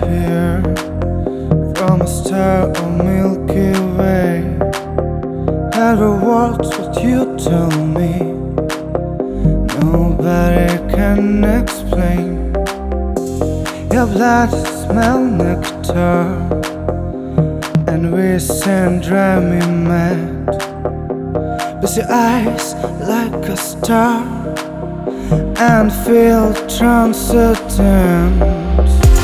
appear from a star of Milky Way. Every word what you tell me, nobody can explain. Your blood smells nectar, and we send drive me mad. With your eyes like a star, and feel transcendent.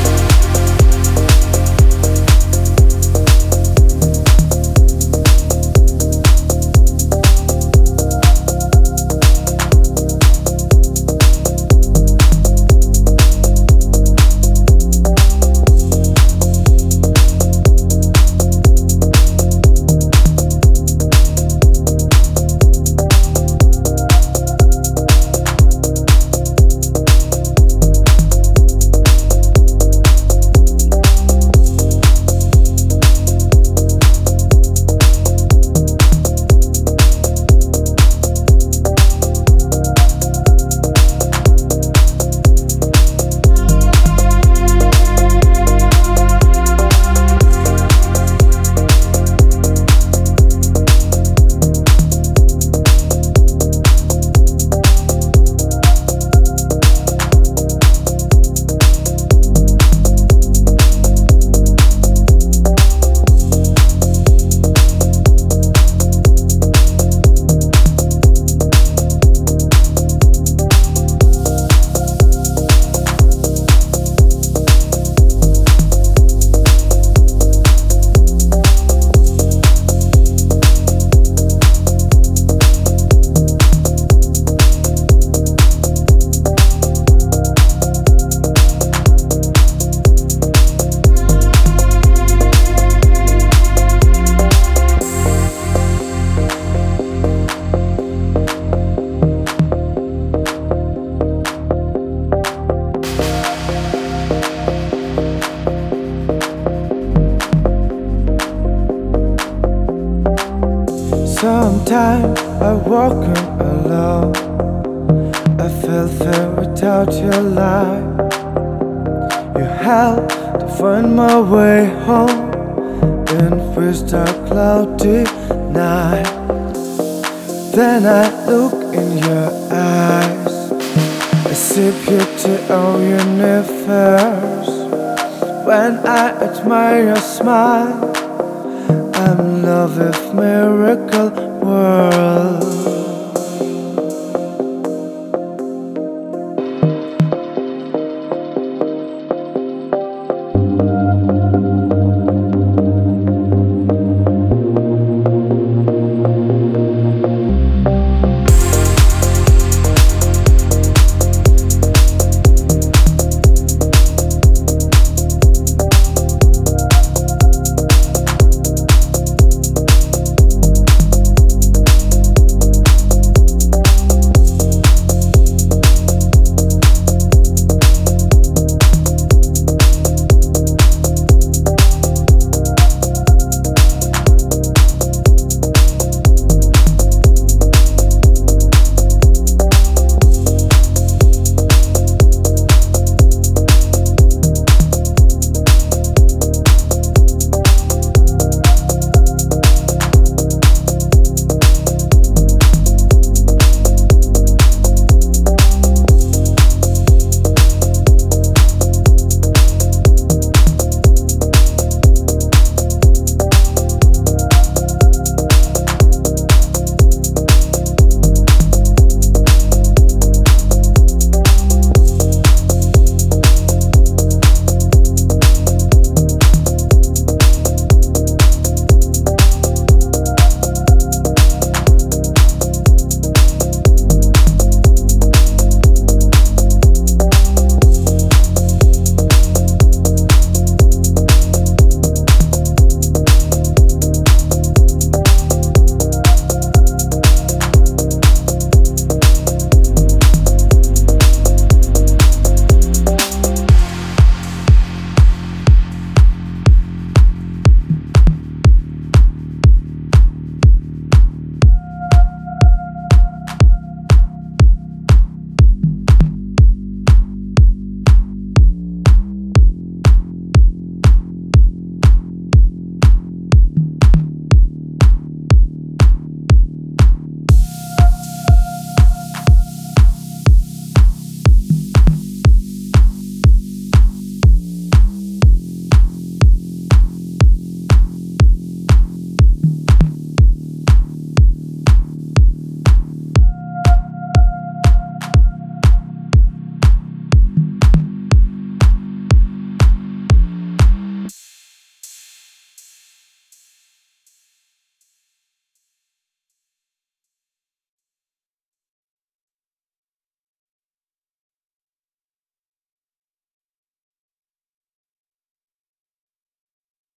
Sometimes I walk alone, I feel fear without your light. You help to find my way home in this dark cloudy night. Then I look in your eyes, I see beauty of universe. When I admire your smile, I'm in love with miracle world.